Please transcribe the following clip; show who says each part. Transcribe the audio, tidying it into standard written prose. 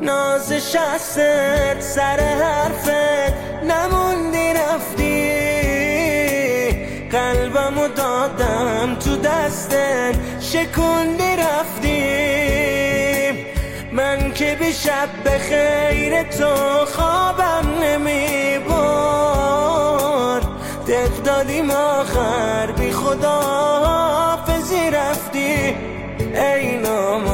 Speaker 1: ناز شستت سر حرفت نموندی رفتی، قلبمو دادم تو دستت شکوندی رفتی. من که بی شب به خیر تو خوابم نمی برد، دق دادیم آخر بی خدا حافظی رفتی. ای نام